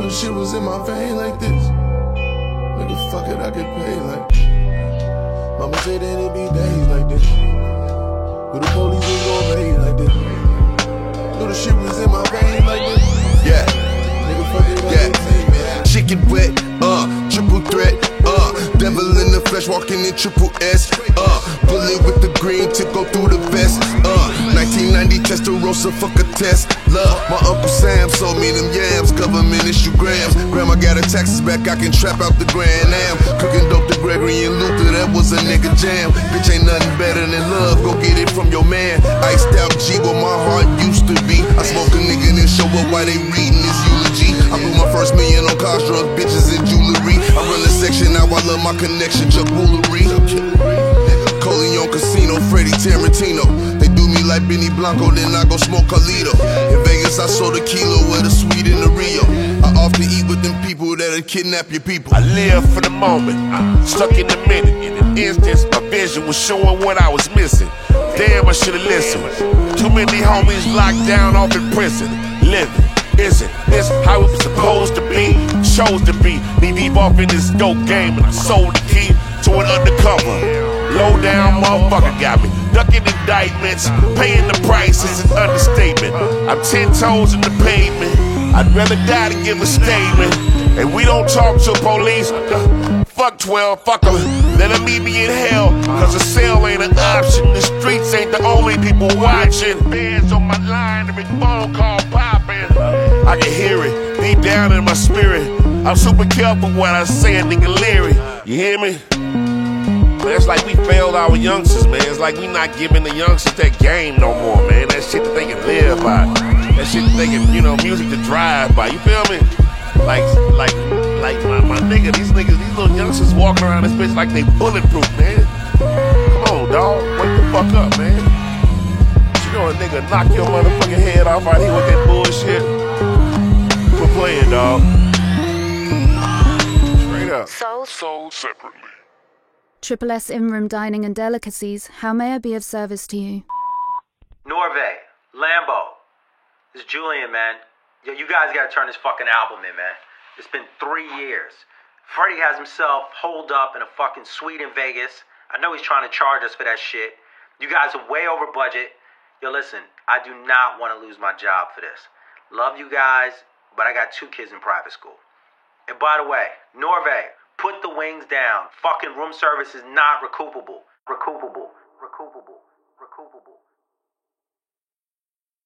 the shit was in my vein like this. Nigga, fuck it, I get paid like this. Mama said that it be days like this. But the police ain't gon' raid like this. Know the shit was in my vein like this. Yeah. Nigga, fuck it, I get paid, man. Chicken wet, triple threat, devil in the flesh walking in triple S, bullet with the green to go through the vest, 1990 Testarossa, fuck a test, love, my Uncle Sam sold me them yams, government issue grams, grandma got her taxes back, I can trap out the Grand Am, cooking dope to Gregory and Luther, that was a nigga jam, bitch ain't nothing better than love, go get it from your man, iced out G where my heart used to be, I smoke a nigga then show up while they reading this eulogy, I blew my first million on cars, drugs, bitches and jewelry, I run the section, now I love my connection, Chuck Woolery. Coleon Casino, Freddie Tarantino. They do me like Benny Blanco, then I go smoke Carlito. In Vegas, I sold a kilo of the sweet in the Rio. I often eat with them people that'll kidnap your people. I live for the moment, stuck in the minute. In an instance, my vision was showing what I was missing. Damn, I should've listened. Too many homies locked down off in prison. Living. Isn't this how it was supposed to be? Chose to be. Knee deep off in this dope game, and I sold the key to an undercover. Low down motherfucker got me. Ducking indictments, paying the price is an understatement. I'm 10 toes in the pavement. I'd rather die than give a statement. And we don't talk to police. Fuck 12, fuck them. Let them meet me in hell. Cause a cell ain't an option. The streets ain't the only people watching. Bands on my line, every phone call popping. I can hear it deep down in my spirit. I'm super careful what I say, a nigga leery. You hear me? Man, it's like we failed our youngsters, man. It's like we not giving the youngsters that game no more, man. That shit that they can live by. That shit that they can, music to drive by. You feel me? Like my nigga, these little youngsters walking around this bitch like they bulletproof, man. Come on, dawg. Wake the fuck up, man. You know a nigga knock your motherfucking head off out here with that bullshit? Quit playing, dawg. Straight up. Sold separately. Triple S in-room dining and delicacies. How may I be of service to you? Norvay, Lambo. This is Julian, man. Yo, you guys gotta turn this fucking album in, man. It's been 3 years. Freddie has himself holed up in a fucking suite in Vegas. I know he's trying to charge us for that shit. You guys are way over budget. Yo, listen, I do not want to lose my job for this. Love you guys, but I got 2 kids in private school. And by the way, Norvay, put the wings down. Fucking room service is not recoupable. Recoupable.